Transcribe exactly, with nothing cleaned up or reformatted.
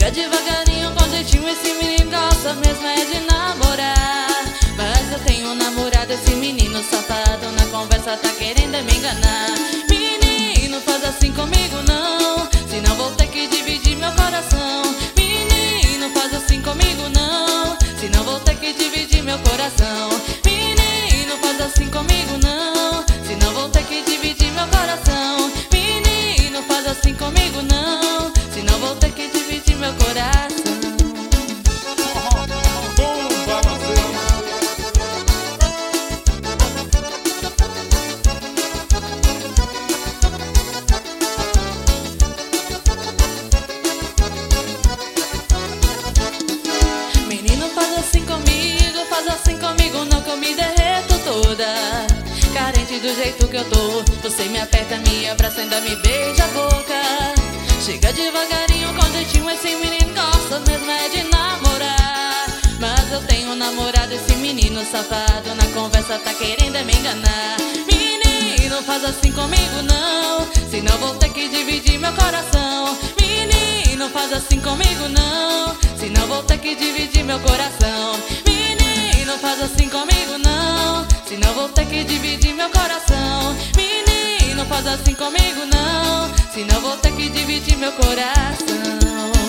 Chega devagarinho com jeitinho, esse menino gosta mesmo é de namorar. Mas eu tenho um namorado, esse menino safado, na conversa tá querendo é me enganar. Menino, faz assim comigo não, senão vou ter que dividir meu coração. Menino, faz assim comigo não, senão vou ter que dividir meu coração. Menino, faz assim comigo não, senão vou ter que dividir meu coração. Menino, faz assim comigo não, senão vou ter que dividir meu coração. Menino, faz assim comigo, faz assim comigo não, que eu me derreto toda. Carente do jeito que eu tô, você me aperta, me abraça, ainda me beija a boca. Chega devagarinho com jeitinho, esse menino gosta mesmo é de namorar. Mas eu tenho um namorado, esse menino safado, na conversa tá querendo é me enganar. Menino, faz assim comigo não, senão vou ter que dividir meu coração. Menino, faz assim comigo não, senão vou ter que dividir meu coração. Menino, faz assim comigo não, senão vou ter que dividir meu coração. Menino, faz assim comigo não, senão vou ter que dividir meu coração.